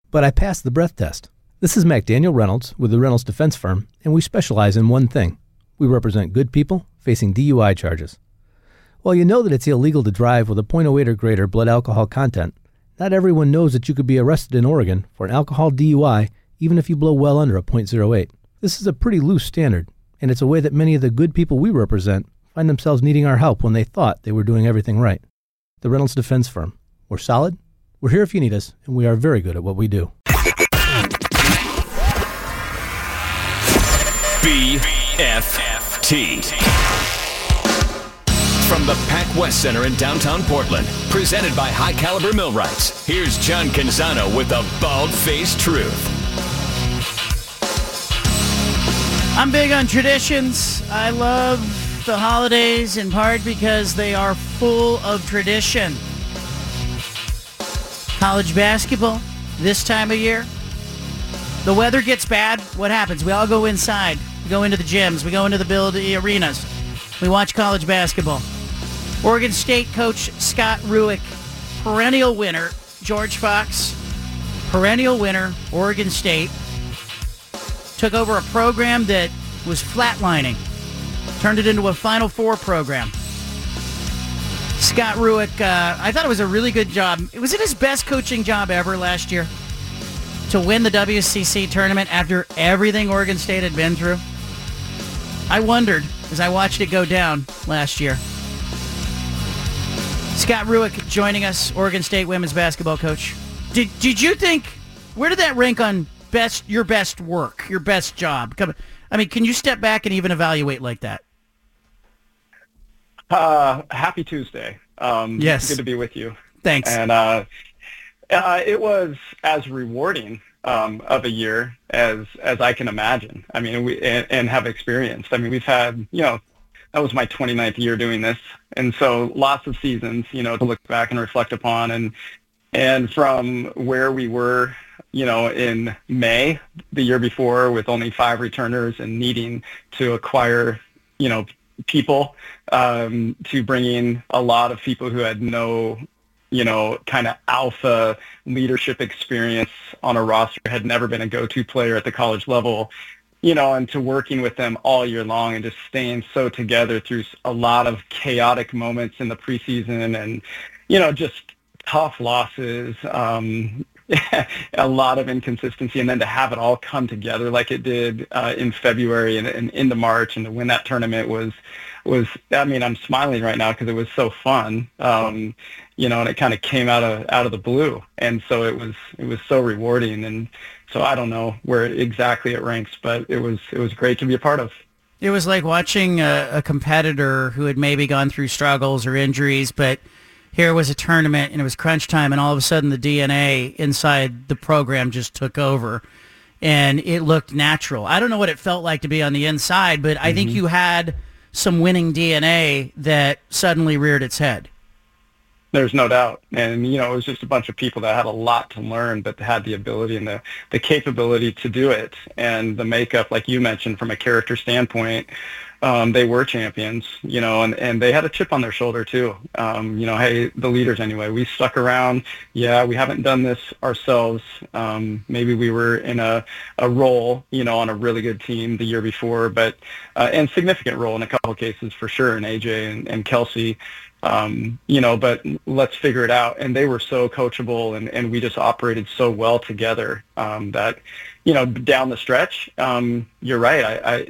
but I passed the breath test. This is McDaniel Reynolds with the Reynolds Defense Firm, and we specialize in one thing. We represent good people facing DUI charges. While you know that it's illegal to drive with a .08 or greater blood alcohol content, not everyone knows that you could be arrested in Oregon for an alcohol DUI even if you blow well under a .08. This is a pretty loose standard, and it's a way that many of the good people we represent find themselves needing our help when they thought they were doing everything right. The Reynolds Defense Firm. We're solid, we're here if you need us, and we are very good at what we do. BFFT. From the Pac West Center in downtown Portland, presented by High Caliber Millwrights, here's John Canzano with the bald-faced truth. I'm big on traditions. I love the holidays in part because they are full of tradition. College basketball this time of year. The weather gets bad. What happens? We all go inside. We go into the gyms. We go into the arenas. We watch college basketball. Oregon State coach Scott Rueck, perennial winner. George Fox, perennial winner. Oregon State took over a program that was flatlining, turned it into a Final Four program. Scott Rueck, I thought it was a really good job. Was it his best coaching job ever last year? To win the WCC tournament after everything Oregon State had been through? I wondered as I watched it go down last year. Scott Rueck joining us, Oregon State women's basketball coach. Did you think, where did that rank on your best work, your best job? I mean, can you step back and even evaluate like that? Happy Tuesday. Yes. Good to be with you. Thanks. And it was as rewarding of a year as I can imagine. I mean, and have experienced. I mean, we've had, that was my 29th year doing this. And so lots of seasons, to look back and reflect upon. And from where we were, in May the year before with only 5 returners and needing to acquire, people, to bringing a lot of people who had no, kind of alpha leadership experience on a roster, had never been a go-to player at the college level, and to working with them all year long and just staying so together through a lot of chaotic moments in the preseason and, just tough losses, a lot of inconsistency, and then to have it all come together like it did in February and into March, and to win that tournament was I mean, I'm smiling right now because it was so fun, and it kind of came out of the blue, and so it was so rewarding, and so I don't know where exactly it ranks, but it was great to be a part of. It was like watching a competitor who had maybe gone through struggles or injuries, but here was a tournament and it was crunch time, and all of a sudden the DNA inside the program just took over and it looked natural. I don't know what it felt like to be on the inside, but I think you had some winning DNA that suddenly reared its head. There's no doubt. And, it was just a bunch of people that had a lot to learn, but had the ability and the capability to do it. And the makeup, like you mentioned, from a character standpoint, they were champions, and they had a chip on their shoulder too. Hey, the leaders anyway, we stuck around. Yeah, we haven't done this ourselves. Maybe we were in a role, on a really good team the year before, but and significant role in a couple of cases for sure, in AJ and Kelsey. But let's figure it out. And they were so coachable, and we just operated so well together that, down the stretch, you're right.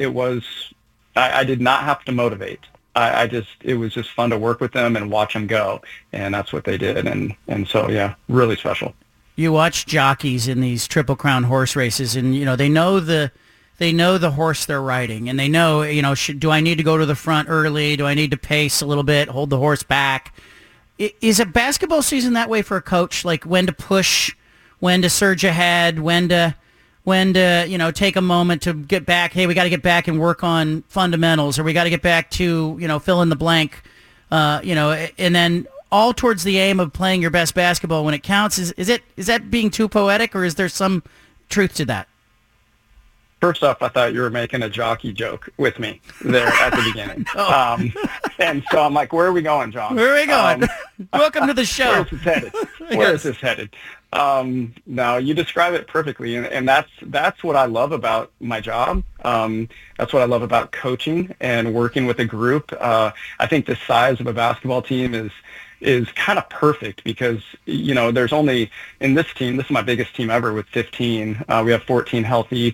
I did not have to motivate. It was just fun to work with them and watch them go. And that's what they did. And so, yeah, really special. You watch jockeys in these Triple Crown horse races, and, they know the horse they're riding, and they know, do I need to go to the front early? Do I need to pace a little bit, hold the horse back? Is a basketball season that way for a coach? Like when to push, when to surge ahead, when to take a moment to get back? Hey, we got to get back and work on fundamentals, or we got to get back to, fill in the blank, and then all towards the aim of playing your best basketball when it counts. Is that being too poetic, or is there some truth to that? First off, I thought you were making a jockey joke with me there at the beginning. And so I'm like, where are we going, John? Where are we going? Welcome to the show. Where is this headed? Where is this headed? No, you describe it perfectly, and that's what I love about my job. That's what I love about coaching and working with a group. I think the size of a basketball team is kind of perfect because, there's only, in this team, this is my biggest team ever with 15. We have 14 healthy.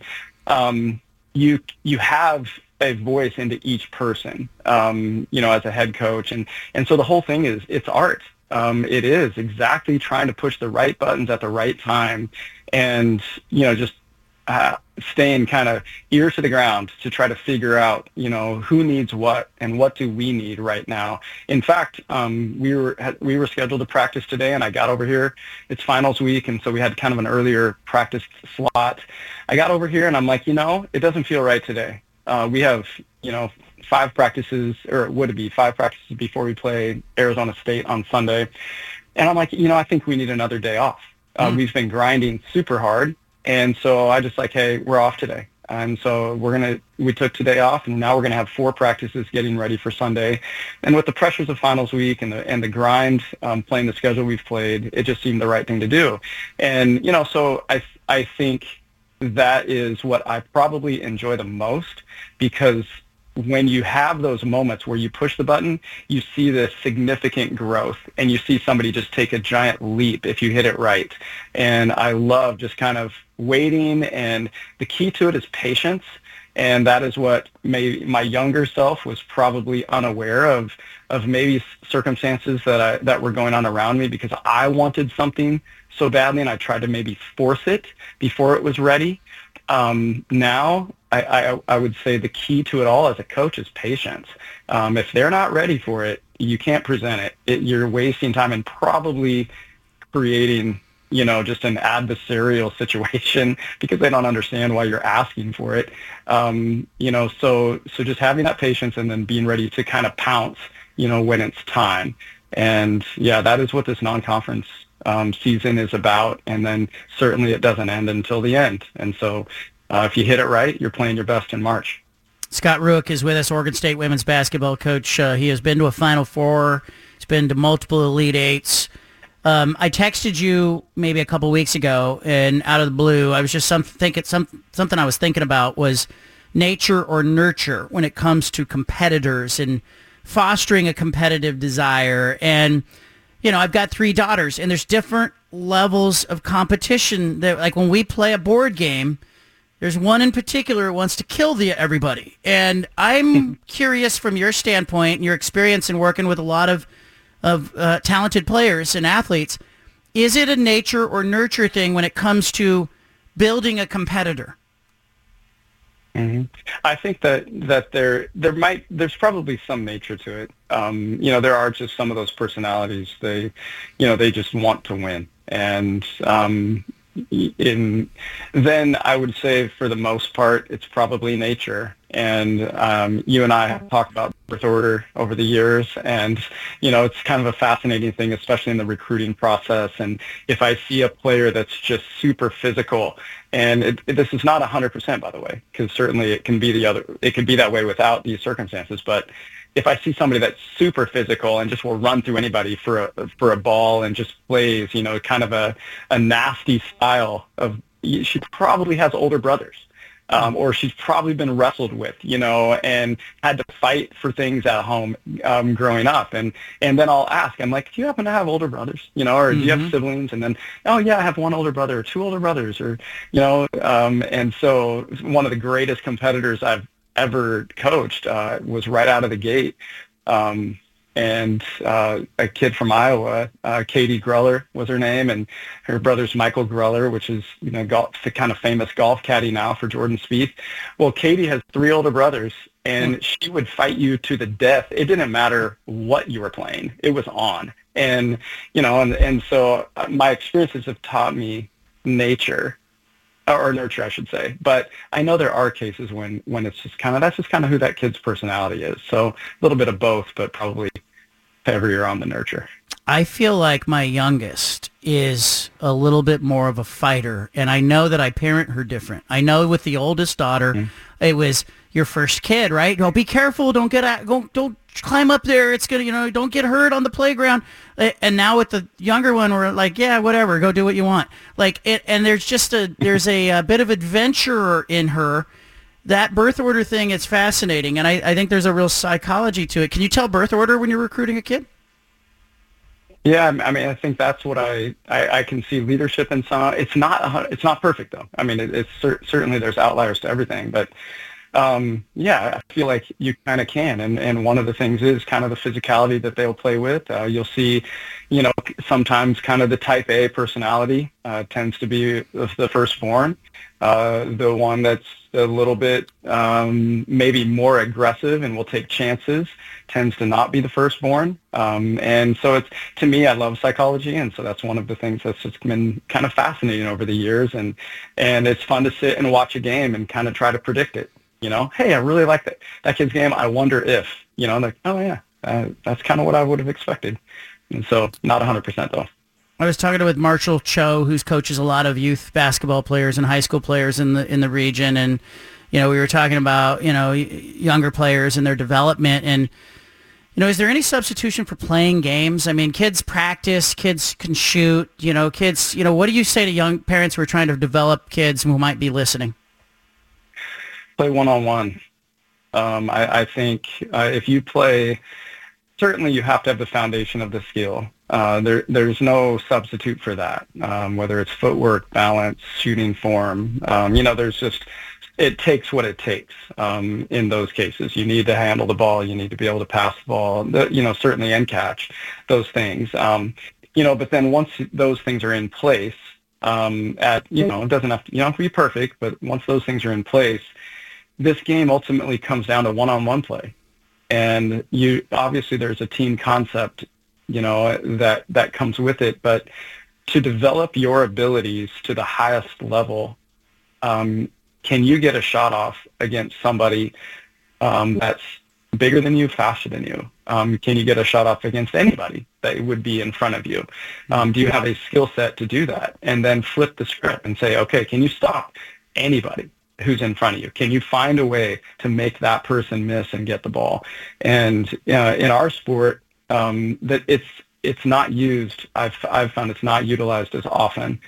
You have a voice into each person, as a head coach. And so the whole thing it's art. It is exactly trying to push the right buttons at the right time and, just staying kind of ear to the ground to try to figure out, who needs what and what do we need right now. In fact, we were scheduled to practice today, and I got over here. It's finals week, and so we had kind of an earlier practice slot. I got over here, and I'm like, it doesn't feel right today. We have, 5 practices, or it would be 5 practices before we play Arizona State on Sunday. And I'm like, I think we need another day off. We've been grinding super hard. And so I just like, hey, we're off today. And so we took today off, and now we're going to have 4 practices getting ready for Sunday. And with the pressures of finals week and the grind, playing the schedule we've played, it just seemed the right thing to do. And, so I think that is what I probably enjoy the most, because when you have those moments where you push the button, you see this significant growth, and you see somebody just take a giant leap if you hit it right. And I love just kind of waiting, and the key to it is patience. And that is what my younger self was probably unaware of maybe circumstances that were going on around me, because I wanted something so badly, and I tried to maybe force it before it was ready. Now, I would say the key to it all as a coach is patience. If they're not ready for it, you can't present it. You're wasting time and probably creating, just an adversarial situation because they don't understand why you're asking for it. So just having that patience and then being ready to kind of pounce, when it's time. And yeah, that is what this non-conference season is about. And then certainly it doesn't end until the end. And so if you hit it right, you're playing your best in March. Scott Rueck is with us, Oregon State women's basketball coach. He has been to a Final Four. He's been to multiple Elite Eights. I texted you maybe a couple weeks ago, and out of the blue, I was just something I was thinking about was nature or nurture when it comes to competitors and fostering a competitive desire. And I've got 3 daughters, and there's different levels of competition. That, like when we play a board game, there's one in particular who wants to kill everybody. And I'm curious from your standpoint and your experience in working with a lot of talented players and athletes, is it a nature or nurture thing when it comes to building a competitor? Mm-hmm. I think that there's probably some nature to it. There are just some of those personalities. They just want to win. And then I would say for the most part, it's probably nature. And you and I have talked about birth order over the years, and it's kind of a fascinating thing, especially in the recruiting process. And if I see a player that's just super physical, and this is not 100%, by the way, because certainly it can be that way without these circumstances. But if I see somebody that's super physical and just will run through anybody for a ball and just plays, kind of a nasty style of, she probably has older brothers. Or she's probably been wrestled with, and had to fight for things at home growing up. And then I'll ask, I'm like, do you happen to have older brothers, or do you have siblings? And then, oh, yeah, I have 1 older brother or 2 older brothers, or, and so one of the greatest competitors I've ever coached was right out of the gate. And a kid from Iowa, Katie Greller was her name, and her brother's Michael Greller, which is, the kind of famous golf caddy now for Jordan Spieth. Well, Katie has 3 older brothers, and she would fight you to the death. It didn't matter what you were playing. It was on. And, and so my experiences have taught me nature, or nurture, I should say. But I know there are cases when it's just that's just kind of who that kid's personality is. So a little bit of both, but probably heavier on the nurture. I feel like my youngest is a little bit more of a fighter, and I know that I parent her different. I know with the oldest daughter, it was your first kid, right? Go, be careful, don't climb up there. It's going to, don't get hurt on the playground. And now with the younger one, we're like, yeah, whatever, go do what you want. And there's a bit of adventure in her. That birth order thing is fascinating, and I think there's a real psychology to it. Can you tell birth order when you're recruiting a kid? Yeah, I mean, I think that's what I can see leadership in some. It's not perfect though. I mean, it's certainly there's outliers to everything, but yeah, I feel like you kind of can. And one of the things is kind of the physicality that they'll play with. You'll see, sometimes kind of the type A personality tends to be the firstborn. The one that's a little bit maybe more aggressive and will take chances tends to not be the firstborn. And so to me, I love psychology. And so that's one of the things that's just been kind of fascinating over the years. And it's fun to sit and watch a game and kind of try to predict it. Hey, I really like that kid's game. I wonder if, like, oh yeah, that's kind of what I would have expected. And so not 100% though. I was talking with Marshall Cho, who coaches a lot of youth basketball players and high school players in the region, and we were talking about younger players and their development. And is there any substitution for playing games? I mean, kids practice, kids can shoot. Kids. What do you say to young parents who are trying to develop kids who might be listening? Play one-on-one. I think if you play, certainly you have to have the foundation of the skill. There's no substitute for that, whether it's footwork, balance, shooting form. It takes what it takes in those cases. You need to handle the ball. You need to be able to pass the ball, certainly and catch those things. But then once those things are in place, it doesn't have to, you don't have to be perfect, but once those things are in place, this game ultimately comes down to one-on-one play. And obviously there's a team concept, that comes with it. But to develop your abilities to the highest level, can you get a shot off against somebody that's bigger than you, faster than you? Can you get a shot off against anybody that would be in front of you? Do you have a skill set to do that? And then flip the script and say, okay, can you stop anybody who's in front of you? Can you find a way to make that person miss and get the ball? And in our sport, that it's not used. I've found it's not utilized as often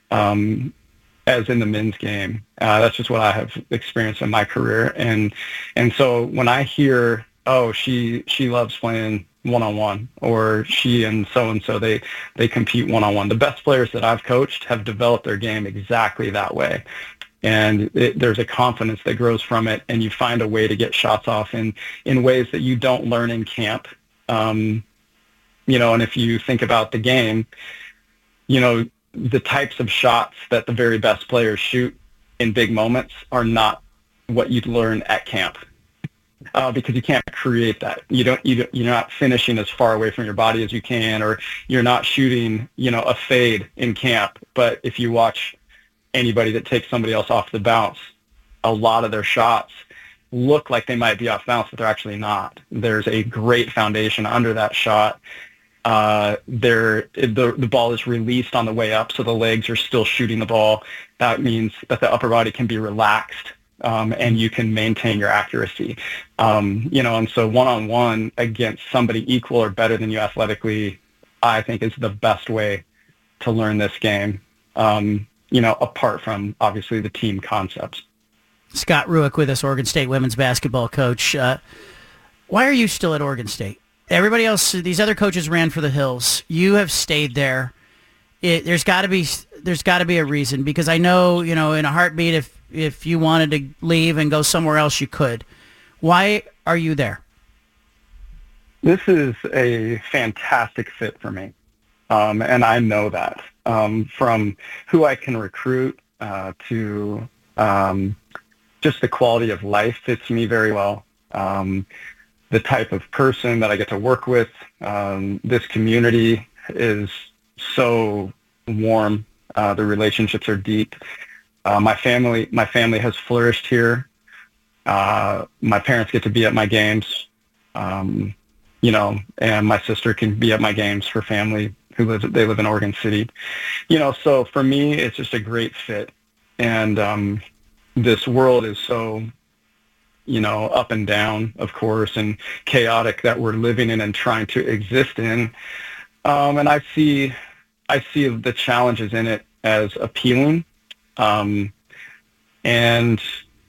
as in the men's game. That's just what I have experienced in my career. And so when I hear, oh, she loves playing one-on-one, or she and so they compete one-on-one. The best players that I've coached have developed their game exactly that way. And there's a confidence that grows from it, and you find a way to get shots off in ways that you don't learn in camp. And if you think about the game, the types of shots that the very best players shoot in big moments are not what you'd learn at camp, because you can't create that. You're not finishing as far away from your body as you can, or you're not shooting, a fade in camp. But if you watch anybody that takes somebody else off the bounce, a lot of their shots look like they might be off bounce, but they're actually not. There's a great foundation under that shot. The ball is released on the way up, so the legs are still shooting the ball. That means that the upper body can be relaxed, and you can maintain your accuracy. And so one-on-one against somebody equal or better than you athletically, I think is the best way to learn this game. Apart from, obviously, the team concepts. Scott Rueck with us, Oregon State women's basketball coach. Why are you still at Oregon State? Everybody else, these other coaches ran for the hills. You have stayed there. There's got to be a reason, because I know, in a heartbeat, if you wanted to leave and go somewhere else, you could. Why are you there? This is a fantastic fit for me, and I know that. From who I can recruit to just the quality of life fits me very well. The type of person that I get to work with, this community is so warm. The relationships are deep. My family has flourished here. My parents get to be at my games, and my sister can be at my games for family. They live in Oregon City, so for me, it's just a great fit. And this world is so up and down, of course, and chaotic that we're living in and trying to exist in. And I see the challenges in it as appealing. And,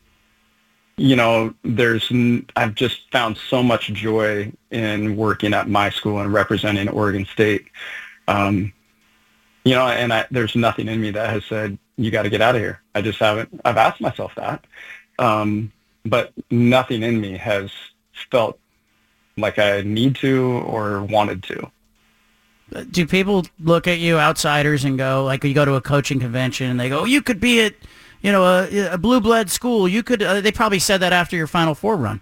I've just found so much joy in working at my school and representing Oregon State. And there's nothing in me that has said, you got to get out of here. I just haven't. I've asked myself that. But nothing in me has felt like I need to or wanted to. Do people look at you, outsiders, and go, like, you go to a coaching convention and they go, you could be at, a blue blood school. You could, they probably said that after your Final Four run.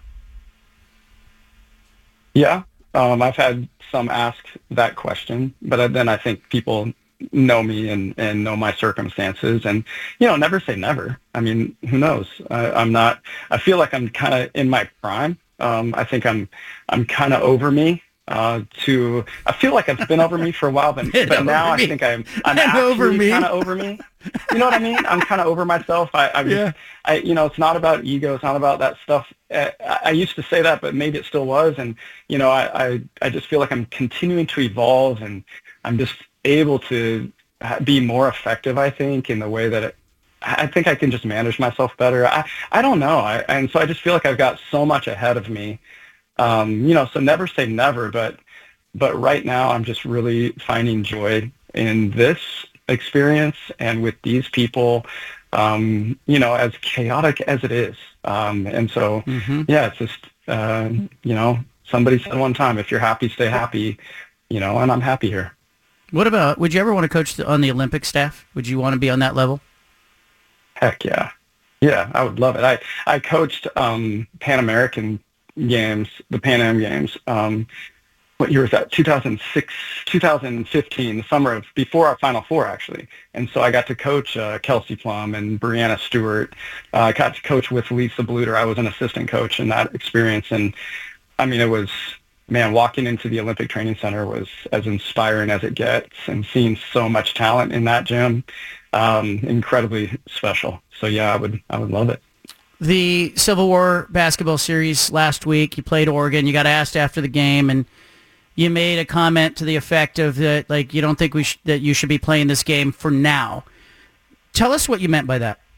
Yeah. I've had some ask that question, but then I think people know me and know my circumstances, and never say never. I mean, who knows? I feel like I'm kind of in my prime. I think I'm kind of over me. I feel like it's been over me for a while, but now I think I'm actually kind of over me. You know what I mean? I'm kind of over myself. It's not about ego. It's not about that stuff. I used to say that, but maybe it still was. And, I just feel like I'm continuing to evolve, and I'm just able to be more effective, I think, in the way that I think I can just manage myself better. I don't know. And so I just feel like I've got so much ahead of me. So never say never, but right now I'm just really finding joy in this experience and with these people, as chaotic as it is. And so, it's just, somebody said one time, if you're happy, stay happy, and I'm happy here. What about, would you ever want to coach on the Olympic staff? Would you want to be on that level? Heck yeah. Yeah, I would love it. I coached Pan American Games, the Pan Am Games. What year was that? 2006, 2015, the summer of before our Final Four, actually. And so I got to coach Kelsey Plum and Brianna Stewart. I got to coach with Lisa Bluter. I was an assistant coach in that experience. And, I mean, it was, walking into the Olympic Training Center was as inspiring as it gets, and seeing so much talent in that gym, incredibly special. So, yeah, I would love it. The Civil War basketball series last week, you played Oregon. You got asked after the game, and you made a comment to the effect of that, like, you don't think that you should be playing this game for now. Tell us what you meant by that.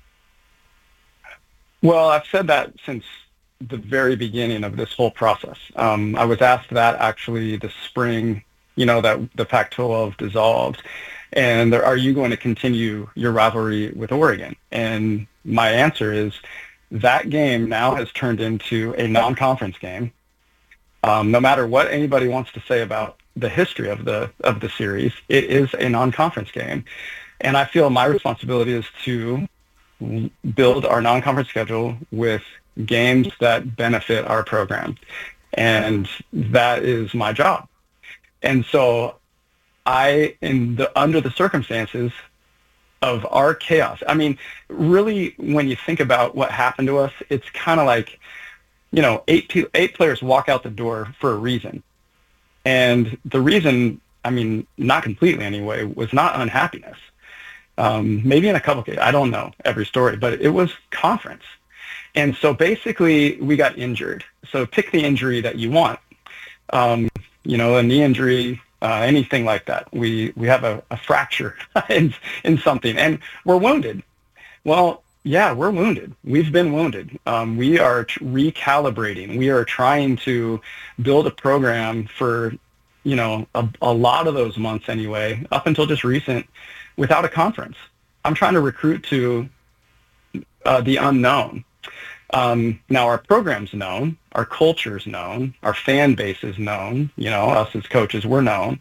Well, I've said that since the very beginning of this whole process. I was asked that actually this spring, that the Pac-12 dissolved, and are you going to continue your rivalry with Oregon? And my answer is that game now has turned into a non-conference game. No matter what anybody wants to say about the history of the series, it is a non-conference game. And I feel my responsibility is to build our non-conference schedule with games that benefit our program. And that is my job. And so under the circumstances of our chaos, really, when you think about what happened to us, it's kind of like, 8 players walk out the door for a reason. And the reason, not completely anyway, was not unhappiness. Maybe in a couple cases, I don't know every story, but it was conference. And so basically we got injured. So pick the injury that you want. A knee injury, anything like that. We have a fracture in something, and we're wounded. Well, yeah, we're wounded. We've been wounded. We are recalibrating. We are trying to build a program for, a lot of those months anyway, up until just recent, without a conference. I'm trying to recruit to the unknown. Now our program's known, our culture's known, our fan base is known, us as coaches, we're known.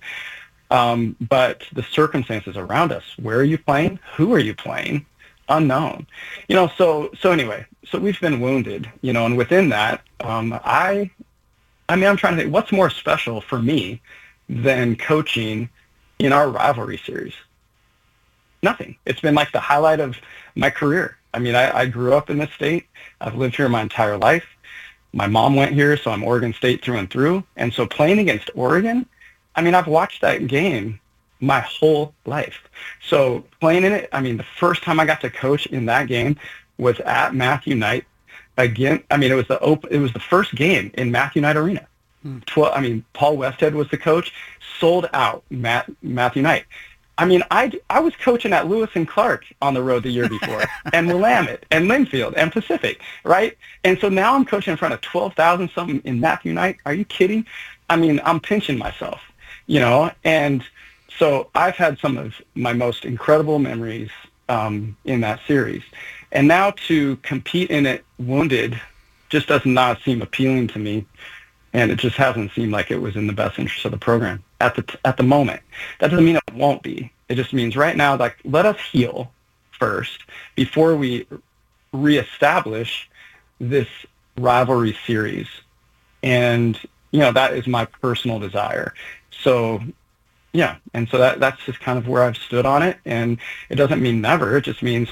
But the circumstances around us, where are you playing? Who are you playing? Unknown. So anyway, so we've been wounded, and within that, I'm trying to think, what's more special for me than coaching in our rivalry series? Nothing. It's been like the highlight of my career. I grew up in this state. I've lived here my entire life. My mom went here, so I'm Oregon State through and through. And so playing against Oregon, I've watched that game my whole life. So playing in it, the first time I got to coach in that game was at Matthew Knight again. I mean, it was the first game in Matthew Knight Arena. Paul Westhead was the coach. Sold out, Matthew Knight. I mean, I was coaching at Lewis and Clark on the road the year before, and Willamette, and Linfield, and Pacific, right? And so now I'm coaching in front of 12,000 something in Matthew Knight. Are you kidding? I mean, I'm pinching myself, And so I've had some of my most incredible memories in that series, and now to compete in it wounded just does not seem appealing to me. And it just hasn't seemed like it was in the best interest of the program at the moment. That doesn't mean it won't be. It just means right now, like, let us heal first before we reestablish this rivalry series. And, that is my personal desire. So, yeah. And so that's just kind of where I've stood on it. And it doesn't mean never. It just means,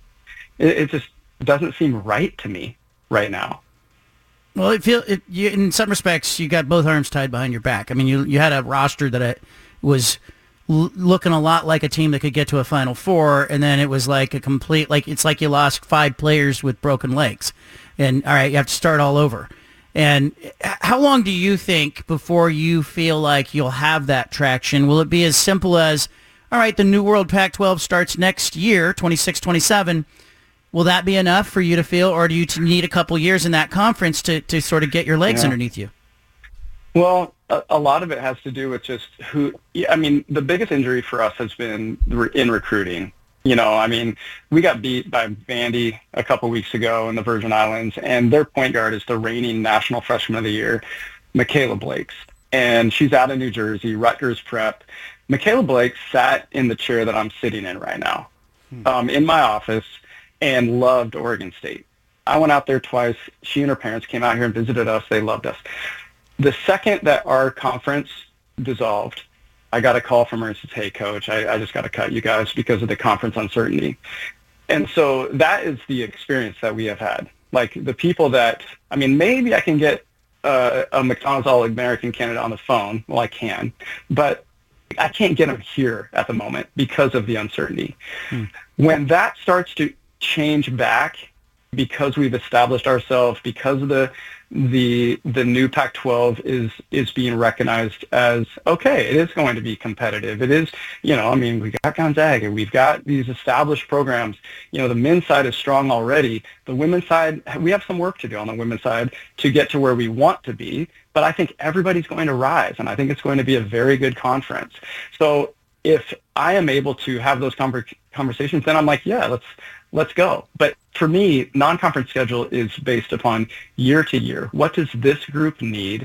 it just doesn't seem right to me right now. Well, in some respects, you got both arms tied behind your back. I mean, you had a roster that was looking a lot like a team that could get to a Final Four, and then it was like a complete, it's like you lost 5 players with broken legs. And, all right, you have to start all over. And how long do you think before you feel like you'll have that traction? Will it be as simple as, all right, the New World Pac-12 starts next year, 26-27, will that be enough for you to feel, or do you need a couple years in that conference to sort of get your legs underneath you? Well, a lot of it has to do with just the biggest injury for us has been in recruiting. We got beat by Vandy a couple weeks ago in the Virgin Islands, and their point guard is the reigning National Freshman of the Year, Michaela Blakes. And she's out of New Jersey, Rutgers Prep. Michaela Blakes sat in the chair that I'm sitting in right now in my office, and loved Oregon State. I went out there twice. She and her parents came out here and visited us. They loved us. The second that our conference dissolved, I got a call from her and said, hey, Coach, I just got to cut you guys because of the conference uncertainty. And so that is the experience that we have had. Like, the people that, maybe I can get a McDonald's All-American candidate on the phone. Well, I can. But I can't get them here at the moment because of the uncertainty. When that starts to change back, because we've established ourselves, because the new Pac-12 is being recognized as, okay, it is going to be competitive. It is, we got Gonzaga, we've got these established programs. The men's side is strong already. The women's side, we have some work to do on the women's side to get to where we want to be, but I think everybody's going to rise, and I think it's going to be a very good conference. So if I am able to have those conversations, then I'm like, yeah, let's go. But for me, non-conference schedule is based upon year to year. What does this group need,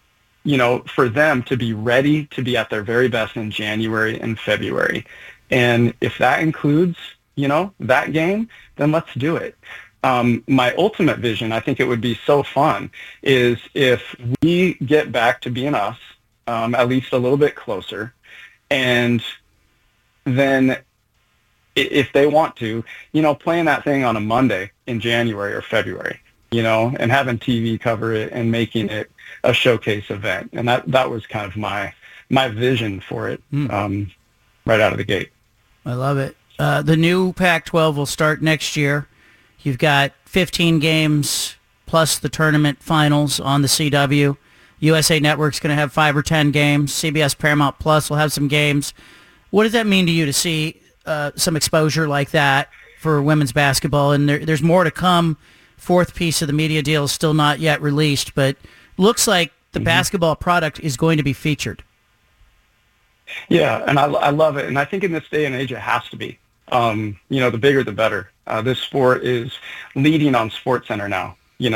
for them to be ready to be at their very best in January and February? And if that includes, that game, then let's do it. My ultimate vision, I think it would be so fun, is if we get back to being us, at least a little bit closer, and then if they want to, playing that thing on a Monday in January or February, and having TV cover it and making it a showcase event. And that was kind of my vision for it right out of the gate. I love it. The new Pac-12 will start next year. You've got 15 games plus the tournament finals on the CW. USA Network's going to have 5 or 10 games. CBS Paramount Plus will have some games. What does that mean to you to see some exposure like that for women's basketball? And there's more to come. 4th piece of the media deal is still not yet released, but looks like the basketball product is going to be featured. Yeah, and I love it. And I think in this day and age, it has to be. The bigger the better. This sport is leading on SportsCenter now.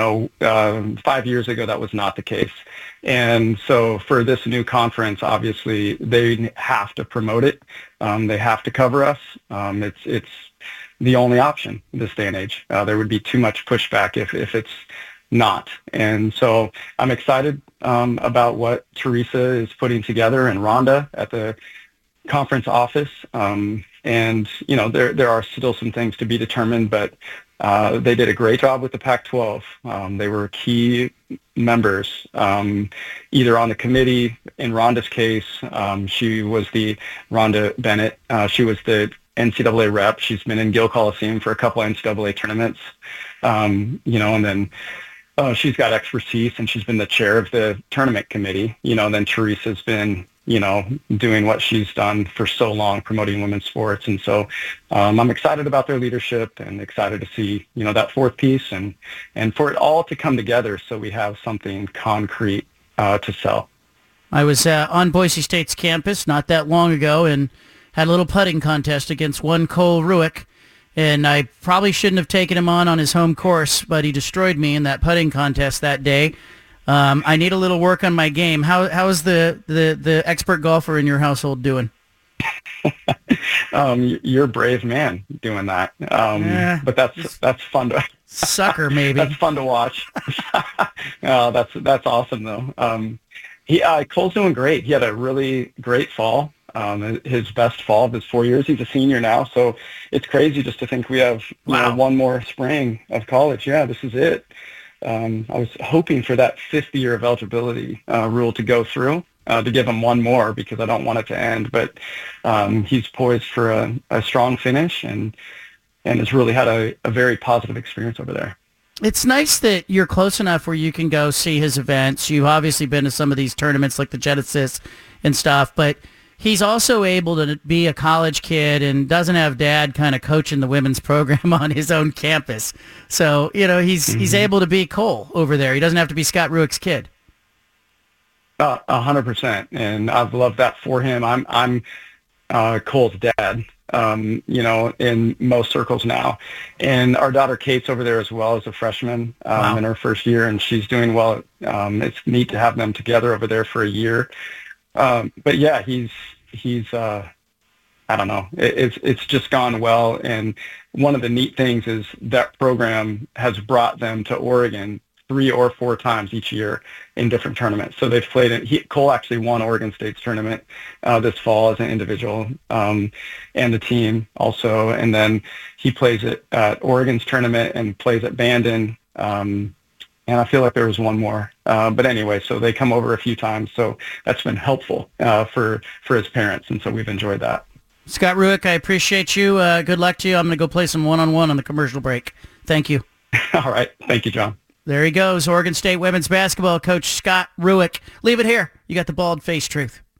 5 years ago, that was not the case. And so for this new conference, obviously, they have to promote it. They have to cover us. It's the only option in this day and age. There would be too much pushback if it's not. And so I'm excited about what Teresa is putting together and Rhonda at the conference office. And, there are still some things to be determined, but they did a great job with the Pac-12. They were key members, either on the committee. In Rhonda's case, she was Rhonda Bennett. She was the NCAA rep. She's been in Gill Coliseum for a couple of NCAA tournaments, and then she's got expertise, and she's been the chair of the tournament committee. And then Teresa's been, doing what she's done for so long, promoting women's sports. And so I'm excited about their leadership and excited to see, that fourth piece and for it all to come together so we have something concrete to sell. I was on Boise State's campus not that long ago and had a little putting contest against one Cole Ruick, and I probably shouldn't have taken him on his home course, but he destroyed me in that putting contest that day. I need a little work on my game. How is the expert golfer in your household doing? You're a brave man doing that. But that's fun to sucker maybe. That's fun to watch. That's awesome though. Cole's doing great. He had a really great fall. His best fall of his 4 years. He's a senior now, so it's crazy just to think we have one more spring of college. Yeah, this is it. I was hoping for that fifth year of eligibility rule to go through to give him one more because I don't want it to end. But he's poised for a strong finish and has really had a very positive experience over there. It's nice that you're close enough where you can go see his events. You've obviously been to some of these tournaments like the Genesis and stuff, but he's also able to be a college kid and doesn't have dad kind of coaching the women's program on his own campus. So, he's able to be Cole over there. He doesn't have to be Scott Ruick's kid. 100%. And I've loved that for him. I'm Cole's dad, in most circles now. And our daughter Kate's over there as well as a freshman in her first year, and she's doing well. It's neat to have them together over there for a year. But yeah, he's I don't know. It's just gone well. And one of the neat things is that program has brought them to Oregon 3 or 4 times each year in different tournaments. So they've played in, Cole actually won Oregon State's tournament this fall as an individual, and the team also. And then he plays at Oregon's tournament and plays at Bandon. And I feel like there was one more. But anyway, so they come over a few times. So that's been helpful for his parents. And so we've enjoyed that. Scott Ruick, I appreciate you. Good luck to you. I'm going to go play some one-on-one on the commercial break. Thank you. All right. Thank you, John. There he goes, Oregon State women's basketball coach Scott Ruick. Leave it here. You got the bald face truth.